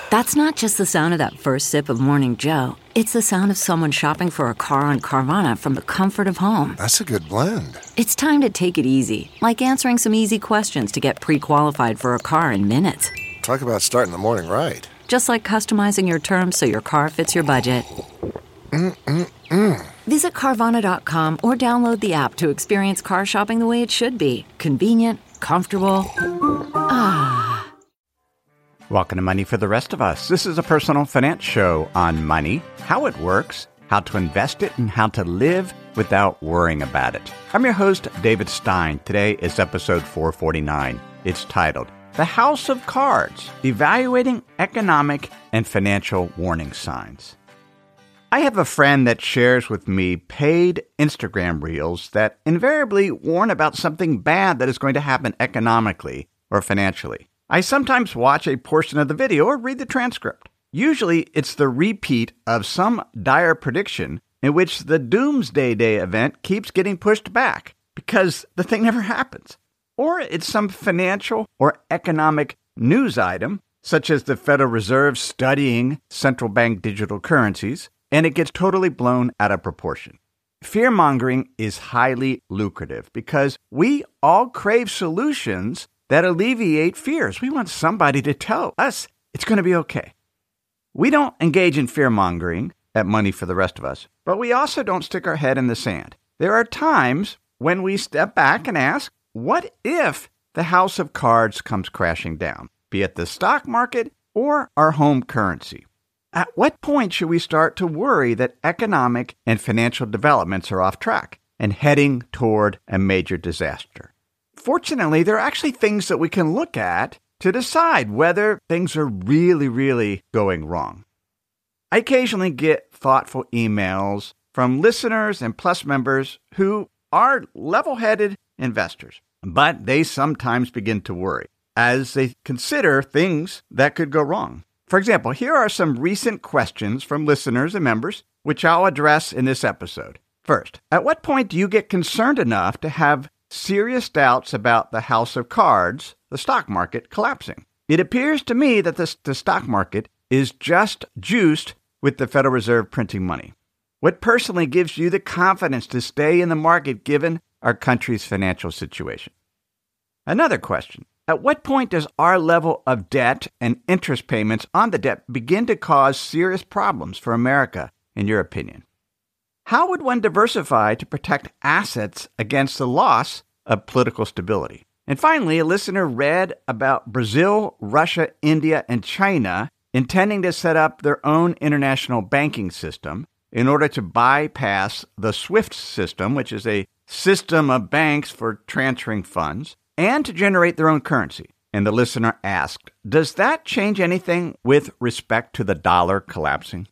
That's not just the sound of that first sip of Morning Joe. It's the sound of someone shopping for a car on Carvana from the comfort of home. That's a good blend. It's time to take it easy, like answering some easy questions to get pre-qualified for a car in minutes. Talk about starting the morning right. Just like customizing your terms so your car fits your budget. Visit Carvana.com or download the app to experience car shopping the way it should be. Convenient, comfortable. Welcome to Money for the Rest of Us. This is a personal finance show on money, how it works, how to invest it, and how to live without worrying about it. I'm your host, David Stein. Today is episode 449. It's titled, The House of Cards, Evaluating Economic and Financial Warning Signs. I have a friend that shares with me paid Instagram reels that invariably warn about something bad that is going to happen economically or financially. I sometimes watch a portion of the video or read the transcript. Usually, it's the repeat of some dire prediction in which the Doomsday Day event keeps getting pushed back because the thing never happens. Or it's some financial or economic news item, such as the Federal Reserve studying central bank digital currencies, and it gets totally blown out of proportion. Fear-mongering is highly lucrative because we all crave solutions that alleviate fears. We want somebody to tell us it's going to be okay. We don't engage in fear-mongering at Money for the Rest of Us, but we also don't stick our head in the sand. There are times when we step back and ask, what if the house of cards comes crashing down, be it the stock market or our home currency? At what point should we start to worry that economic and financial developments are off track and heading toward a major disaster? Fortunately, there are actually things that we can look at to decide whether things are really going wrong. I occasionally get thoughtful emails from listeners and Plus members who are level-headed investors, but they sometimes begin to worry as they consider things that could go wrong. For example, here are some recent questions from listeners and members, which I'll address in this episode. First, at what point do you get concerned enough to have serious doubts about the house of cards, the stock market, collapsing? It appears to me that the stock market is just juiced with the Federal Reserve printing money. What personally gives you the confidence to stay in the market given our country's financial situation? Another question. At what point does our level of debt and interest payments on the debt begin to cause serious problems for America, in your opinion? How would one diversify to protect assets against the loss of political stability? And finally, a listener read about Brazil, Russia, India, and China intending to set up their own international banking system in order to bypass the SWIFT system, which is a system of banks for transferring funds, and to generate their own currency. And the listener asked, does that change anything with respect to the dollar collapsing?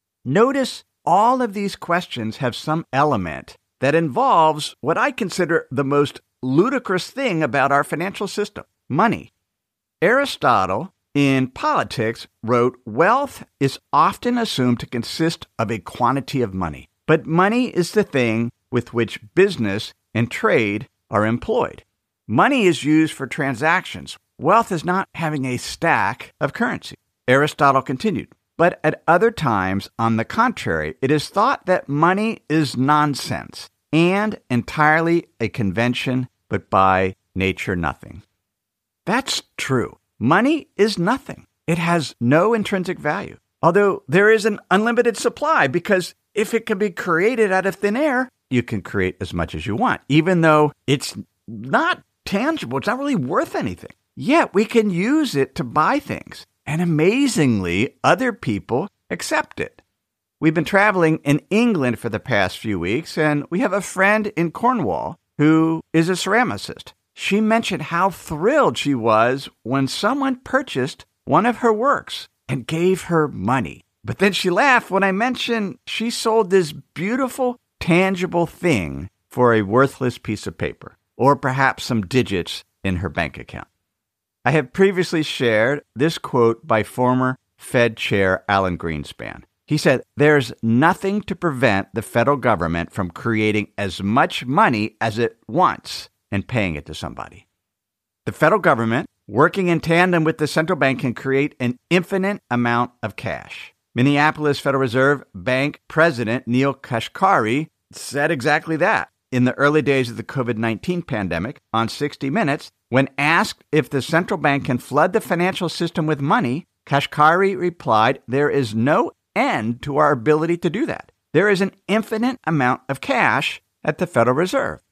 Notice all of these questions have some element that involves what I consider the most ludicrous thing about our financial system, money. Aristotle, in Politics, wrote, wealth is often assumed to consist of a quantity of money, but money is the thing with which business and trade are employed. Money is used for transactions. Wealth is not having a stack of currency. Aristotle continued, but at other times, on the contrary, it is thought that money is nonsense and entirely a convention, but by nature nothing. That's true. Money is nothing. It has no intrinsic value, although there is an unlimited supply, because if it can be created out of thin air, you can create as much as you want, even though it's not tangible. It's not really worth anything. Yet we can use it to buy things. And amazingly, other people accept it. We've been traveling in England for the past few weeks, and we have a friend in Cornwall who is a ceramicist. She mentioned how thrilled she was when someone purchased one of her works and gave her money. But then she laughed when I mentioned she sold this beautiful, tangible thing for a worthless piece of paper, or perhaps some digits in her bank account. I have previously shared this quote by former Fed Chair Alan Greenspan. He said, "There's nothing to prevent the federal government from creating as much money as it wants and paying it to somebody." The federal government working in tandem with the central bank can create an infinite amount of cash. Minneapolis Federal Reserve Bank President Neel Kashkari said exactly that in the early days of the COVID-19 pandemic on 60 Minutes. When asked if the central bank can flood the financial system with money, Kashkari replied, "There is no end to our ability to do that. There is an infinite amount of cash at the Federal Reserve."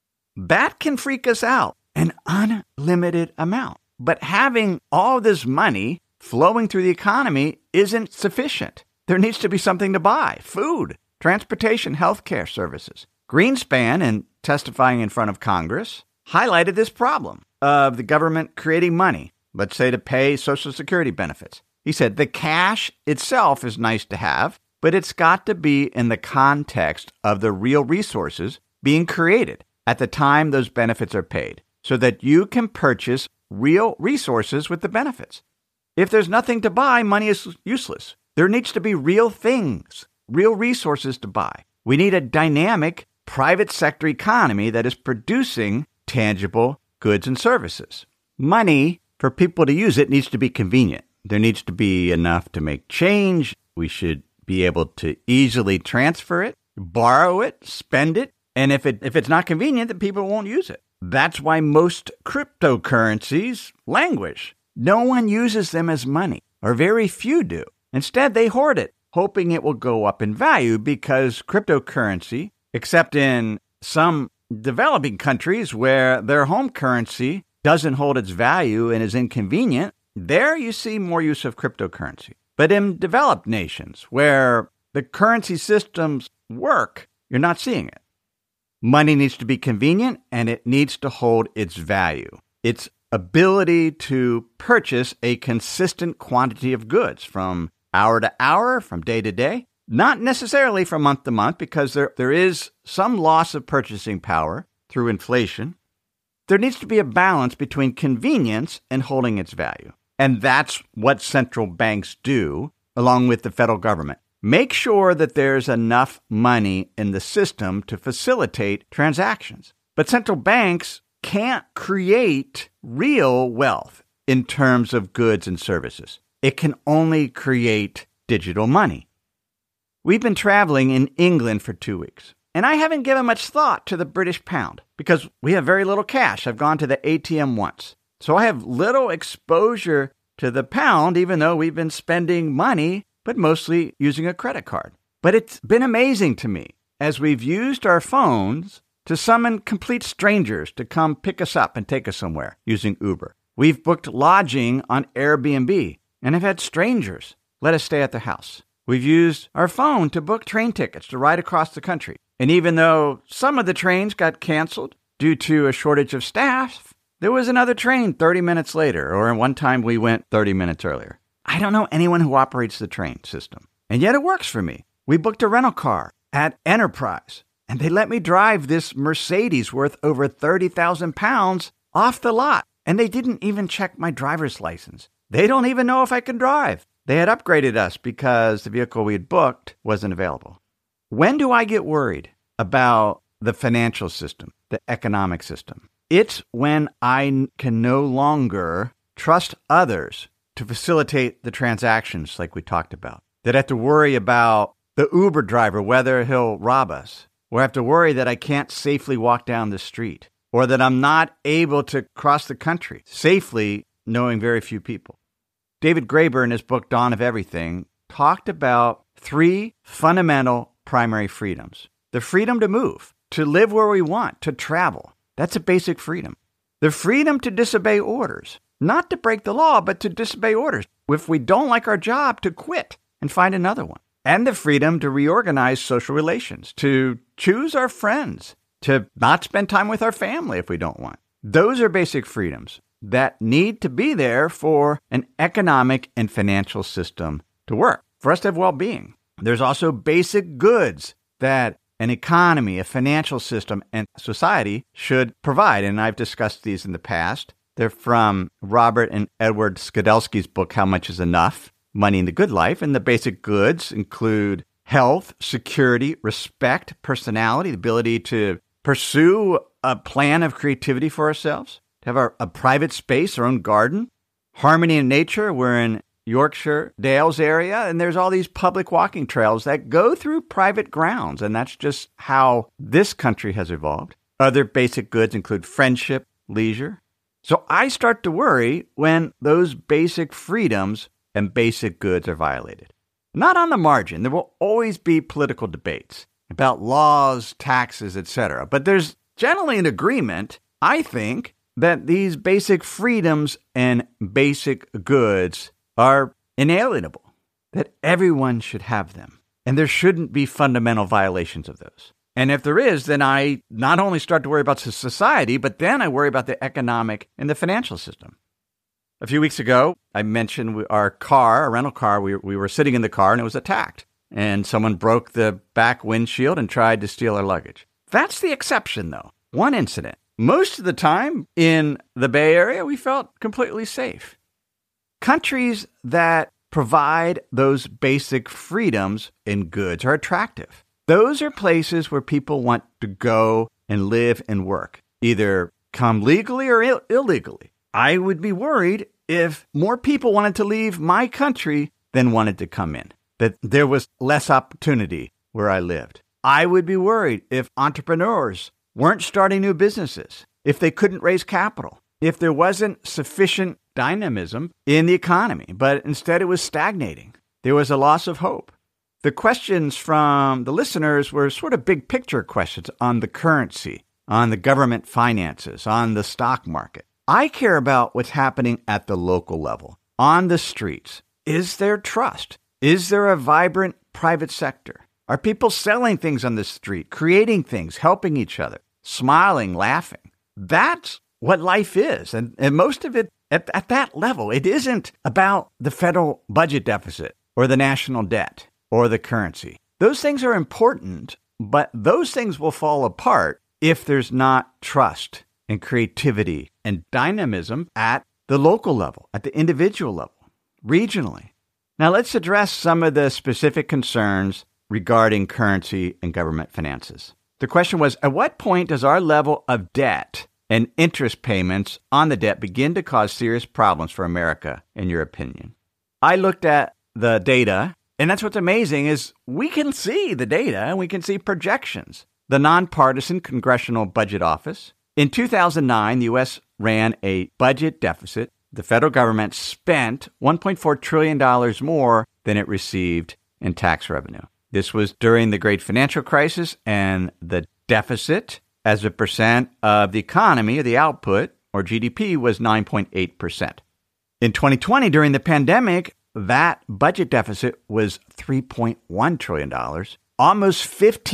That can freak us out, an unlimited amount. But having all this money flowing through the economy isn't sufficient. There needs to be something to buy: food, transportation, healthcare services. Greenspan, in testifying in front of Congress, highlighted this problem of the government creating money, let's say to pay Social Security benefits. He said the cash itself is nice to have, but it's got to be in the context of the real resources being created at the time those benefits are paid, so that you can purchase real resources with the benefits. If there's nothing to buy, money is useless. There needs to be real things, real resources to buy. We need a dynamic private sector economy that is producing tangible goods and services. Money, for people to use it, needs to be convenient. There needs to be enough to make change. We should be able to easily transfer it, borrow it, spend it. And if it's not convenient, then people won't use it. That's why most cryptocurrencies languish. No one uses them as money, or very few do. Instead, they hoard it, hoping it will go up in value, because cryptocurrency, except in some developing countries where their home currency doesn't hold its value and is inconvenient, there you see more use of cryptocurrency. But in developed nations where the currency systems work, you're not seeing it. Money needs to be convenient, and it needs to hold its value, its ability to purchase a consistent quantity of goods from hour to hour, from day to day, not necessarily from month to month, because there is some loss of purchasing power through inflation. There needs to be a balance between convenience and holding its value. And that's what central banks do, along with the federal government. Make sure that there's enough money in the system to facilitate transactions. But central banks can't create real wealth in terms of goods and services. It can only create digital money. We've been traveling in England for 2 weeks, and I haven't given much thought to the British pound because we have very little cash. I've gone to the ATM once. So I have little exposure to the pound, even though we've been spending money, but mostly using a credit card. But it's been amazing to me as we've used our phones to summon complete strangers to come pick us up and take us somewhere using Uber. We've booked lodging on Airbnb and have had strangers let us stay at their house. We've used our phone to book train tickets to ride across the country. And even though some of the trains got canceled due to a shortage of staff, there was another train 30 minutes later, or one time we went 30 minutes earlier. I don't know anyone who operates the train system, and yet it works for me. We booked a rental car at Enterprise, and they let me drive this Mercedes worth over 30,000 pounds off the lot, and they didn't even check my driver's license. They don't even know if I can drive. They had upgraded us because the vehicle we had booked wasn't available. When do I get worried about the financial system, the economic system? It's when I can no longer trust others to facilitate the transactions like we talked about. That I have to worry about the Uber driver, whether he'll rob us, or I have to worry that I can't safely walk down the street, or that I'm not able to cross the country safely, knowing very few people. David Graeber, in his book, Dawn of Everything, talked about 3 fundamental primary freedoms. The freedom to move, to live where we want, to travel. That's a basic freedom. The freedom to disobey orders, not to break the law, but to disobey orders. If we don't like our job, to quit and find another one. And the freedom to reorganize social relations, to choose our friends, to not spend time with our family if we don't want. Those are basic freedoms that need to be there for an economic and financial system to work, for us to have well-being. There's also basic goods that an economy, a financial system, and society should provide. And I've discussed these in the past. They're from Robert and Edward Skidelsky's book, How Much is Enough? Money in the Good Life. And the basic goods include health, security, respect, personality, the ability to pursue a plan of creativity for ourselves, to have a private space, our own garden. Harmony in nature, we're in Yorkshire Dales area, and there's all these public walking trails that go through private grounds, and that's just how this country has evolved. Other basic goods include friendship, leisure. So I start to worry when those basic freedoms and basic goods are violated. Not on the margin. There will always be political debates about laws, taxes, etc. But there's generally an agreement, I think, that these basic freedoms and basic goods are inalienable, that everyone should have them, and there shouldn't be fundamental violations of those. And if there is, then I not only start to worry about society, but then I worry about the economic and the financial system. A few weeks ago, I mentioned our rental car, we were sitting in the car and it was attacked. And someone broke the back windshield and tried to steal our luggage. That's the exception, though. One incident. Most of the time in the Bay Area, we felt completely safe. Countries that provide those basic freedoms and goods are attractive. Those are places where people want to go and live and work, either come legally or illegally. I would be worried if more people wanted to leave my country than wanted to come in, that there was less opportunity where I lived. I would be worried if entrepreneurs weren't starting new businesses, if they couldn't raise capital, if there wasn't sufficient dynamism in the economy, but instead it was stagnating. There was a loss of hope. The questions from the listeners were sort of big picture questions on the currency, on the government finances, on the stock market. I care about what's happening at the local level, on the streets. Is there trust? Is there a vibrant private sector? Are people selling things on the street, creating things, helping each other, smiling, laughing? That's what life is. And most of it at that level, it isn't about the federal budget deficit or the national debt or the currency. Those things are important, but those things will fall apart if there's not trust and creativity and dynamism at the local level, at the individual level, regionally. Now let's address some of the specific concerns regarding currency and government finances. The question was, at what point does our level of debt and interest payments on the debt begin to cause serious problems for America, in your opinion? I looked at the data, and that's what's amazing is we can see the data and we can see projections. The Nonpartisan Congressional Budget Office. In 2009, the U.S. ran a budget deficit. The federal government spent $1.4 trillion more than it received in tax revenue. This was during the Great Financial Crisis, and the deficit as a percent of the economy, or the output, or GDP, was 9.8%. In 2020, during the pandemic, that budget deficit was $3.1 trillion, almost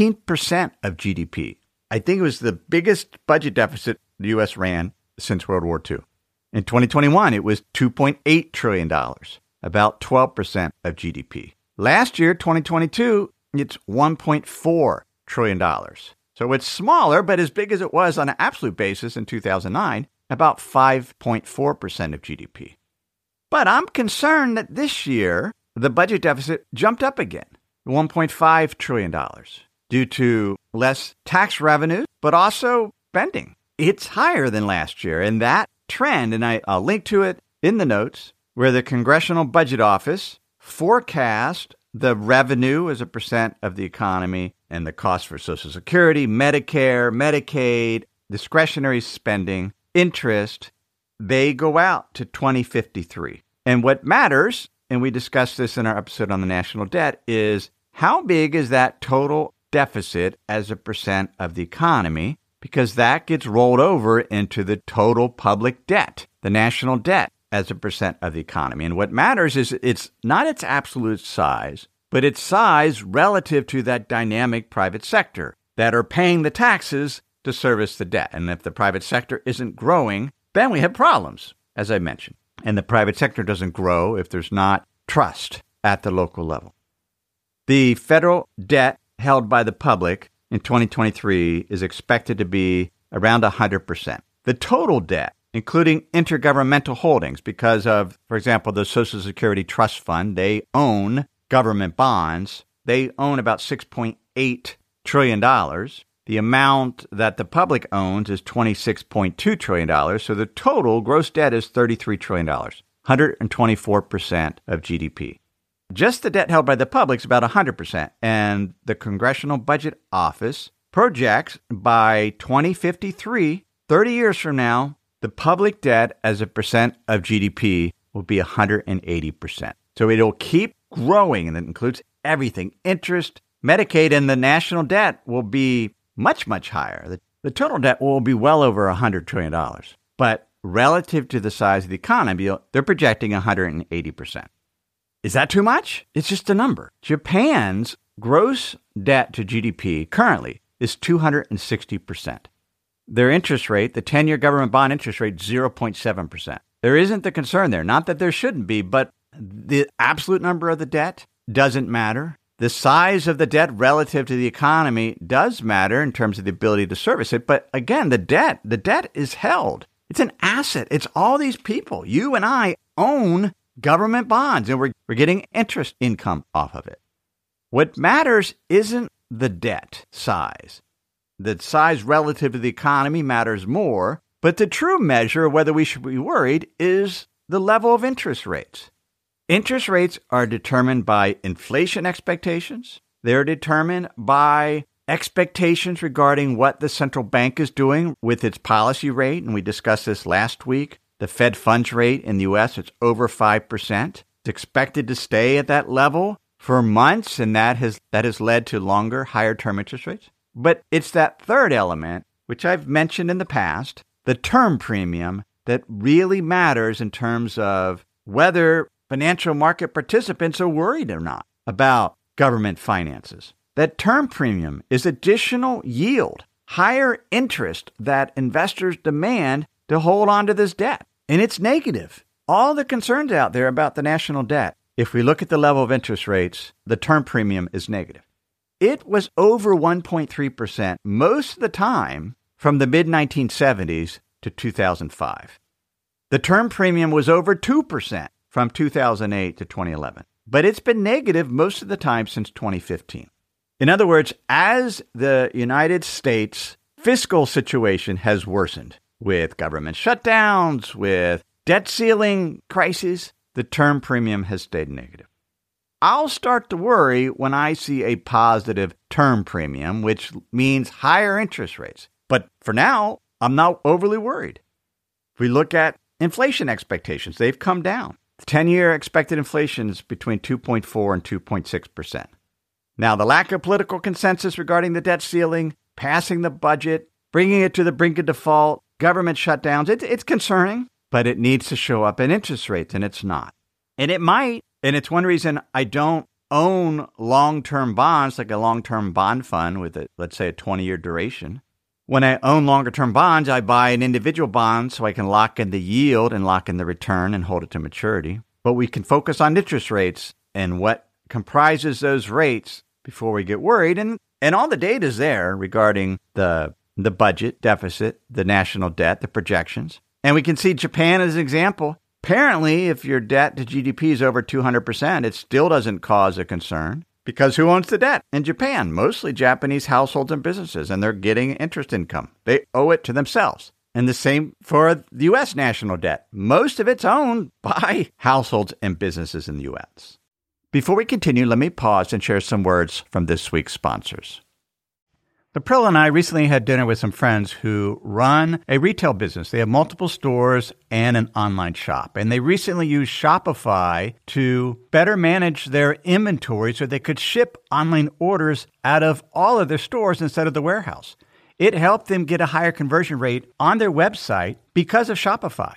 15% of GDP. I think it was the biggest budget deficit the U.S. ran since World War II. In 2021, it was $2.8 trillion, about 12% of GDP. Last year, 2022, it's $1.4 trillion. So it's smaller, but as big as it was on an absolute basis in 2009, about 5.4% of GDP. But I'm concerned that this year, the budget deficit jumped up again, $1.5 trillion, due to less tax revenue, but also spending. It's higher than last year, and that trend, and I'll link to it in the notes, where the Congressional Budget Office forecast the revenue as a percent of the economy and the cost for Social Security, Medicare, Medicaid, discretionary spending, interest, they go out to 2053. And what matters, and we discussed this in our episode on the national debt, is how big is that total deficit as a percent of the economy, because that gets rolled over into the total public debt, the national debt as a percent of the economy. And what matters is it's not its absolute size, but its size relative to that dynamic private sector that are paying the taxes to service the debt. And if the private sector isn't growing, then we have problems, as I mentioned. And the private sector doesn't grow if there's not trust at the local level. The federal debt held by the public in 2023 is expected to be around 100%. The total debt, including intergovernmental holdings, because of, for example, the Social Security Trust Fund, they own government bonds. They own about $6.8 trillion. The The amount that the public owns is $26.2 trillion, so the total gross debt is $33 trillion, 124% of GDP. Just the debt held by the public is about 100%, and the Congressional Budget Office projects by 2053, 30 years from now, the public debt as a percent of GDP will be 180%. So it'll keep growing, and that includes everything. Interest, Medicaid, and the national debt will be much, much higher. The total debt will be well over $100 trillion. But relative to the size of the economy, they're projecting 180%. Is that too much? It's just a number. Japan's gross debt to GDP currently is 260%. Their interest rate, the 10-year government bond interest rate, 0.7%. There isn't the concern there. Not that there shouldn't be, but the absolute number of the debt doesn't matter. The size of the debt relative to the economy does matter in terms of the ability to service it. But again, the debt is held. It's an asset. It's all these people. You and I own government bonds, and we're getting interest income off of it. What matters isn't the debt size. The size relative to the economy matters more, but the true measure of whether we should be worried is the level of interest rates. Interest rates are determined by inflation expectations. They're determined by expectations regarding what the central bank is doing with its policy rate, and we discussed this last week. The Fed funds rate in the U.S., it's over 5%. It's expected to stay at that level for months, and that has led to longer, higher-term interest rates. But it's that third element, which I've mentioned in the past, the term premium, that really matters in terms of whether financial market participants are worried or not about government finances. That term premium is additional yield, higher interest that investors demand to hold on to this debt. And it's negative. All the concerns out there about the national debt, if we look at the level of interest rates, the term premium is negative. It was over 1.3% most of the time from the mid-1970s to 2005. The term premium was over 2% from 2008 to 2011. But it's been negative most of the time since 2015. In other words, as the United States fiscal situation has worsened with government shutdowns, with debt ceiling crises, the term premium has stayed negative. I'll start to worry when I see a positive term premium, which means higher interest rates. But for now, I'm not overly worried. If we look at inflation expectations, they've come down. The 10-year expected inflation is between 2.4 and 2.6%. Now, the lack of political consensus regarding the debt ceiling, passing the budget, bringing it to the brink of default, government shutdowns, it's concerning, but it needs to show up in interest rates, and it's not. And it might, and it's one reason I don't own long-term bonds, like a long-term bond fund with, let's say, a 20-year duration. When I own longer-term bonds, I buy an individual bond so I can lock in the yield and lock in the return and hold it to maturity. But we can focus on interest rates and what comprises those rates before we get worried. And all the data is there regarding the budget deficit, the national debt, the projections. And we can see Japan as an example. Apparently, if your debt to GDP is over 200%, it still doesn't cause a concern. Because who owns the debt? In Japan, mostly Japanese households and businesses, and they're getting interest income. They owe it to themselves. And the same for the U.S. national debt. Most of it's owned by households and businesses in the U.S. Before we continue, let me pause and share some words from this week's sponsors. April and I recently had dinner with some friends who run a retail business. They have multiple stores and an online shop. And they recently used Shopify to better manage their inventory so they could ship online orders out of all of their stores instead of the warehouse. It helped them get a higher conversion rate on their website because of Shopify.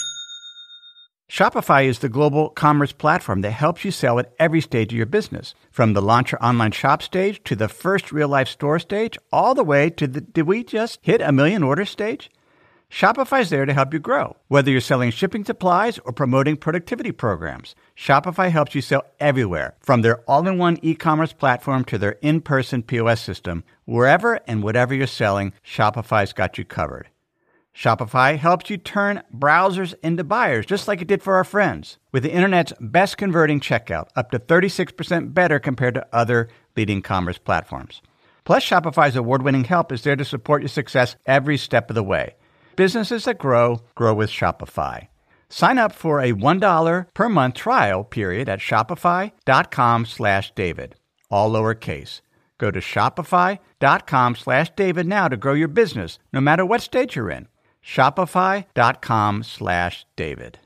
Shopify is the global commerce platform that helps you sell at every stage of your business, from the launch your online shop stage to the first real-life store stage, all the way to the did we just hit 1 million orders stage? Shopify's there to help you grow. Whether you're selling shipping supplies or promoting productivity programs, Shopify helps you sell everywhere, from their all-in-one e-commerce platform to their in-person POS system. Wherever and whatever you're selling, Shopify's got you covered. Shopify helps you turn browsers into buyers, just like it did for our friends, with the internet's best converting checkout, up to 36% better compared to other leading commerce platforms. Plus, Shopify's award-winning help is there to support your success every step of the way. Businesses that grow, grow with Shopify. Sign up for a $1 per month trial period at shopify.com/David. All lowercase. Go to shopify.com/David now to grow your business, no matter what stage you're in. Shopify.com/David.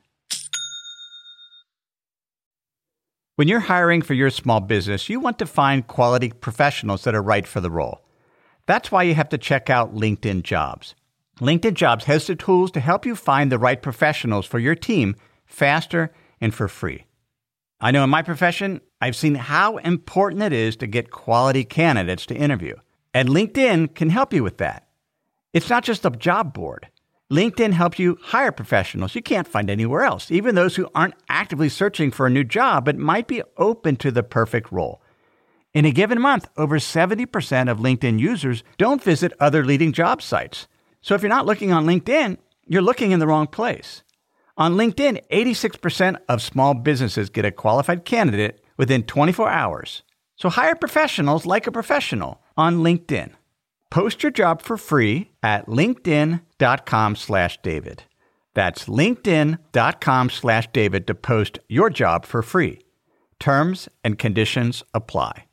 When you're hiring for your small business, you want to find quality professionals that are right for the role. That's why you have to check out LinkedIn Jobs. LinkedIn Jobs has the tools to help you find the right professionals for your team faster and for free. I know in my profession, I've seen how important it is to get quality candidates to interview. And LinkedIn can help you with that. It's not just a job board. LinkedIn helps you hire professionals you can't find anywhere else, even those who aren't actively searching for a new job but might be open to the perfect role. In a given month, over 70% of LinkedIn users don't visit other leading job sites. So if you're not looking on LinkedIn, you're looking in the wrong place. On LinkedIn, 86% of small businesses get a qualified candidate within 24 hours. So hire professionals like a professional on LinkedIn. Post your job for free at linkedin.com/David. That's linkedin.com/David to post your job for free. Terms and conditions apply.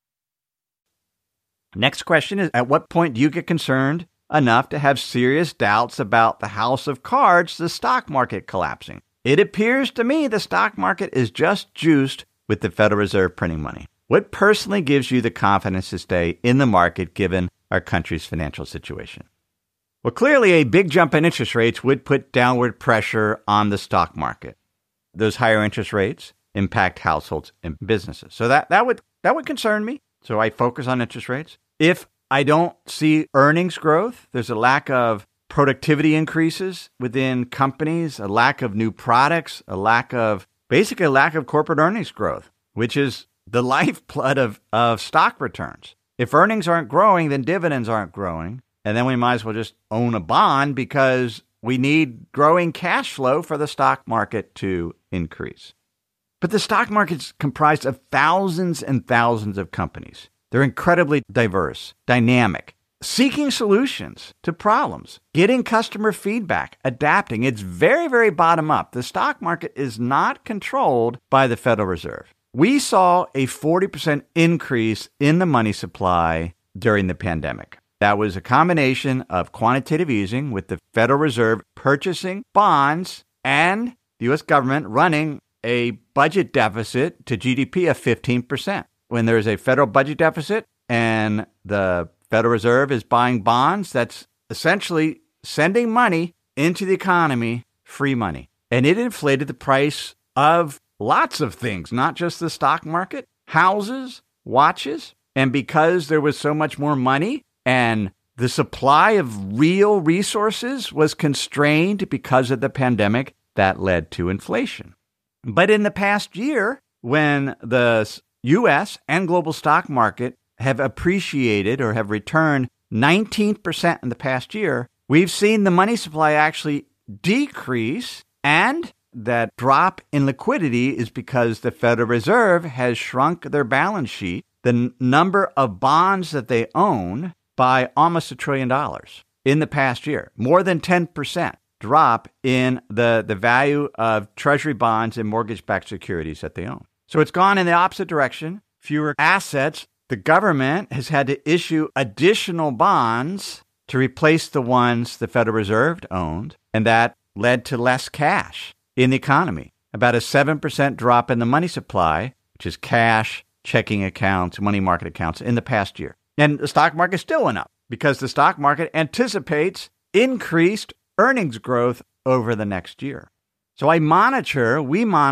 Next question is, at what point do you get concerned enough to have serious doubts about the house of cards, the stock market collapsing? It appears to me the stock market is just juiced with the Federal Reserve printing money. What personally gives you the confidence to stay in the market given our country's financial situation? Well, clearly a big jump in interest rates would put downward pressure on the stock market. Those higher interest rates impact households and businesses. So that would concern me. So I focus on interest rates. If I don't see earnings growth, there's a lack of productivity increases within companies, a lack of new products, a lack of corporate earnings growth, which is the lifeblood of stock returns. If earnings aren't growing, then dividends aren't growing. And then we might as well just own a bond because we need growing cash flow for the stock market to increase. But the stock market's comprised of thousands and thousands of companies. They're incredibly diverse, dynamic, seeking solutions to problems, getting customer feedback, adapting. It's very, very bottom up. The stock market is not controlled by the Federal Reserve. We saw a 40% increase in the money supply during the pandemic. That was a combination of quantitative easing with the Federal Reserve purchasing bonds and the U.S. government running a budget deficit to GDP of 15%. When there's a federal budget deficit and the Federal Reserve is buying bonds, that's essentially sending money into the economy, free money. And it inflated the price of lots of things, not just the stock market, houses, watches. And because there was so much more money and the supply of real resources was constrained because of the pandemic, that led to inflation. But in the past year, when the U.S. and global stock market have appreciated or have returned 19% in the past year, we've seen the money supply actually decrease, and that drop in liquidity is because the Federal Reserve has shrunk their balance sheet, the number of bonds that they own, by almost $1 trillion in the past year. More than 10% drop in the value of Treasury bonds and mortgage-backed securities that they own. So it's gone in the opposite direction. Fewer assets. The government has had to issue additional bonds to replace the ones the Federal Reserve owned, and that led to less cash in the economy. About a 7% drop in the money supply, which is cash, checking accounts, money market accounts, in the past year. And the stock market still went up because the stock market anticipates increased earnings growth over the next year. So we monitor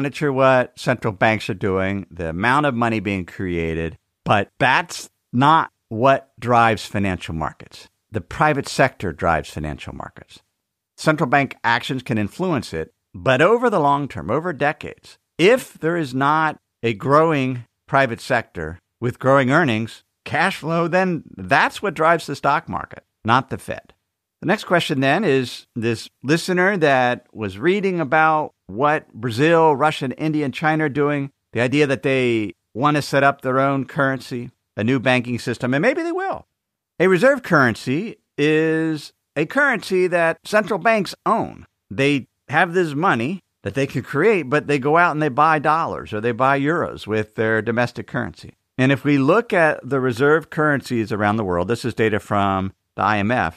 what central banks are doing, the amount of money being created, but that's not what drives financial markets. The private sector drives financial markets. Central bank actions can influence it, but over the long term, over decades, if there is not a growing private sector with growing earnings, cash flow, then that's what drives the stock market, not the Fed. The next question then is this listener that was reading about what Brazil, Russia, and India, and China are doing, the idea that they want to set up their own currency. a new banking system, and maybe they will. A reserve currency is a currency that central banks own. They have this money that they can create, but they go out and they buy dollars or they buy euros with their domestic currency. And if we look at the reserve currencies around the world, this is data from the IMF,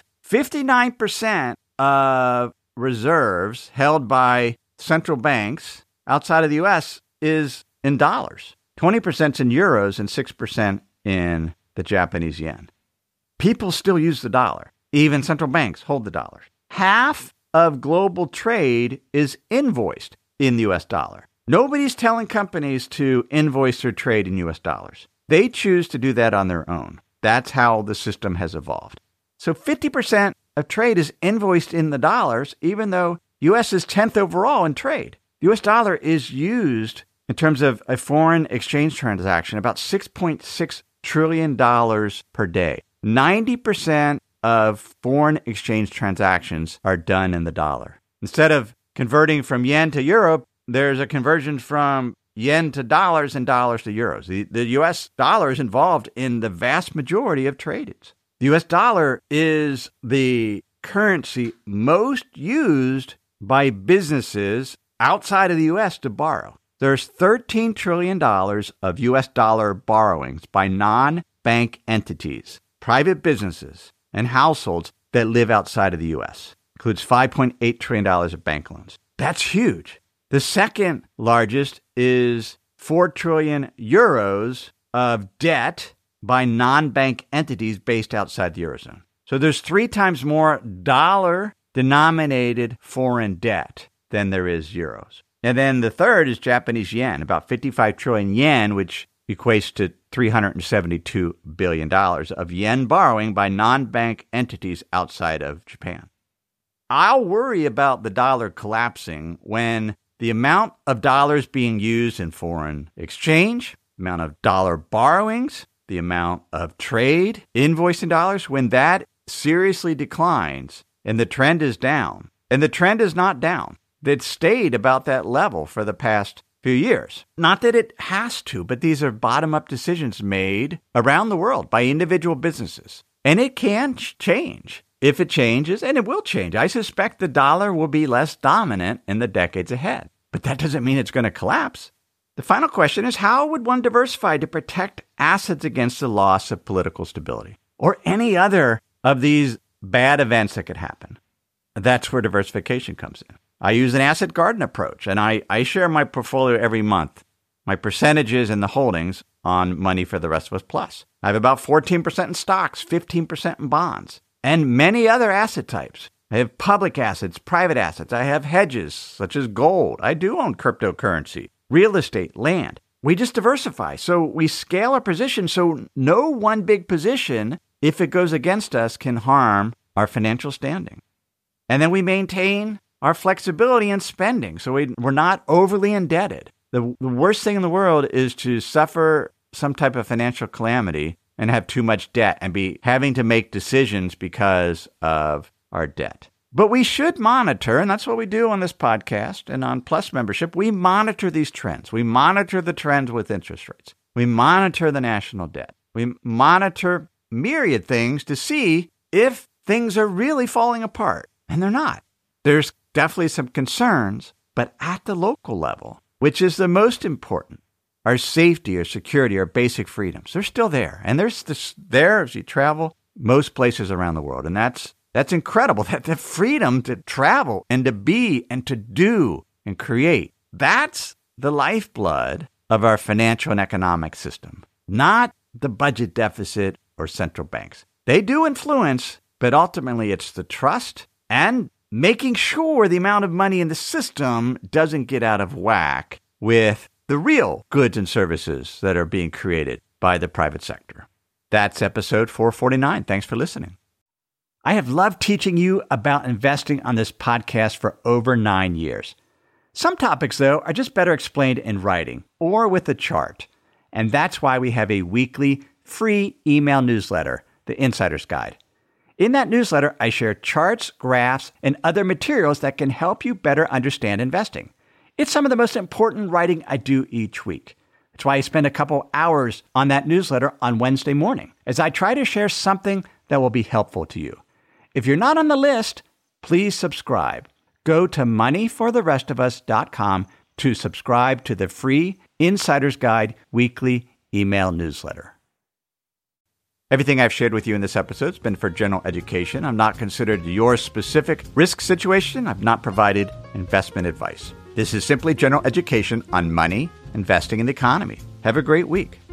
59% of reserves held by central banks outside of the U.S. is in dollars. 20% in euros and 6% in the Japanese yen. People still use the dollar. Even central banks hold the dollar. Half of global trade is invoiced in the U.S. dollar. Nobody's telling companies to invoice their trade in U.S. dollars. They choose to do that on their own. That's how the system has evolved. So 50% of trade is invoiced in the dollars, even though U.S. is 10th overall in trade. The U.S. dollar is used in terms of a foreign exchange transaction about $6.6 trillion per day. 90% of foreign exchange transactions are done in the dollar. Instead of converting from yen to euro, there's a conversion from yen to dollars and dollars to euros. The U.S. dollar is involved in the vast majority of trades. The U.S. dollar is the currency most used by businesses outside of the U.S. to borrow. There's $13 trillion of U.S. dollar borrowings by non-bank entities, private businesses, and households that live outside of the U.S. Includes $5.8 trillion of bank loans. That's huge. The second largest is 4 trillion euros of debt by non-bank entities based outside the Eurozone. So there's 3 times more dollar-denominated foreign debt than there is euros. And then the third is Japanese yen, about 55 trillion yen, which equates to $372 billion of yen borrowing by non-bank entities outside of Japan. I'll worry about the dollar collapsing when the amount of dollars being used in foreign exchange, amount of dollar borrowings, the amount of trade invoiced in dollars, when that seriously declines and the trend is down. And the trend is not down. It stayed about that level for the past few years. Not that it has to, but these are bottom-up decisions made around the world by individual businesses. And it can change. If it changes, and it will change, I suspect the dollar will be less dominant in the decades ahead. But that doesn't mean it's going to collapse. The final question is, how would one diversify to protect assets against the loss of political stability or any other of these bad events that could happen? That's where diversification comes in. I use an asset garden approach, and I share my portfolio every month, my percentages and the holdings on Money for the Rest of Us Plus. I have about 14% in stocks, 15% in bonds, and many other asset types. I have public assets, private assets. I have hedges, such as gold. I do own cryptocurrency, real estate, land. We just diversify. So we scale our position so no one big position, if it goes against us, can harm our financial standing. And then we maintain our flexibility in spending, so we're not overly indebted. The worst thing in the world is to suffer some type of financial calamity and have too much debt and be having to make decisions because of our debt. But we should monitor, and that's what we do on this podcast and on Plus membership. We monitor these trends. We monitor the trends with interest rates. We monitor the national debt. We monitor myriad things to see if things are really falling apart, and they're not. There's definitely some concerns, but at the local level, which is the most important, our safety, our security, our basic freedoms, they're still there. And there's there as you travel most places around the world. And that's incredible, that the freedom to travel and to be and to do and create. That's the lifeblood of our financial and economic system, not the budget deficit or central banks. They do influence, but ultimately it's the trust and making sure the amount of money in the system doesn't get out of whack with the real goods and services that are being created by the private sector. That's episode 449. Thanks for listening. I have loved teaching you about investing on this podcast for over 9 years. Some topics, though, are just better explained in writing or with a chart. And that's why we have a weekly free email newsletter, The Insider's Guide. In that newsletter, I share charts, graphs, and other materials that can help you better understand investing. It's some of the most important writing I do each week. That's why I spend a couple hours on that newsletter on Wednesday morning, as I try to share something that will be helpful to you. If you're not on the list, please subscribe. Go to moneyfortherestofus.com to subscribe to the free Insider's Guide weekly email newsletter. Everything I've shared with you in this episode has been for general education. I'm not considered your specific risk situation. I've not provided investment advice. This is simply general education on money, investing, and the economy. Have a great week.